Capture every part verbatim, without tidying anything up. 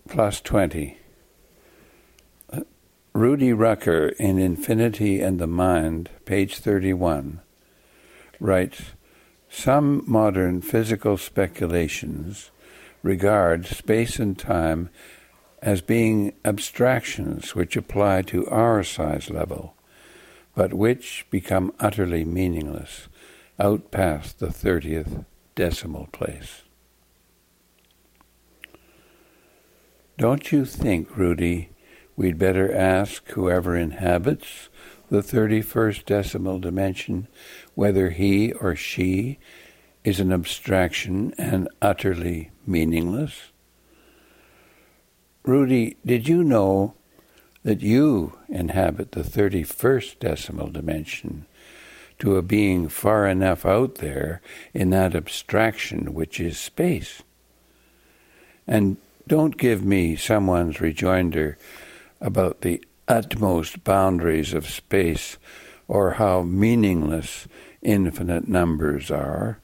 plus twenty. Rudy Rucker in Infinity and the Mind, page thirty-one, writes, some modern physical speculations regard space and time as being abstractions which apply to our size level, but which become utterly meaningless out past the thirtieth decimal place. Don't you think, Rudy, we'd better ask whoever inhabits the thirty-first decimal dimension whether he or she is an abstraction and utterly meaningless? Rudy, did you know that you inhabit the thirty-first decimal dimension to a being far enough out there in that abstraction which is space? And don't give me someone's rejoinder about the utmost boundaries of space or how meaningless infinite numbers are.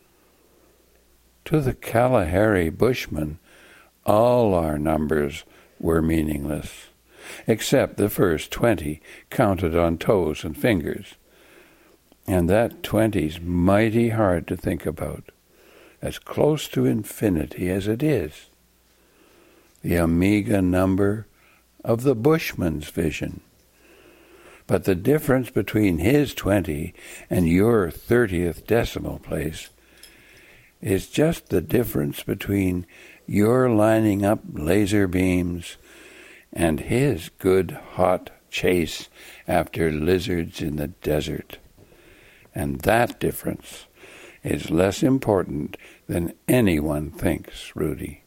To the Kalahari Bushman, all our numbers were meaningless, except the first twenty counted on toes and fingers. And that twenty's mighty hard to think about, as close to infinity as it is. The omega number of the Bushman's vision. But the difference between his twenty and your thirtieth decimal place is just the difference between your lining up laser beams and his good hot chase after lizards in the desert. And that difference is less important than anyone thinks, Rudy.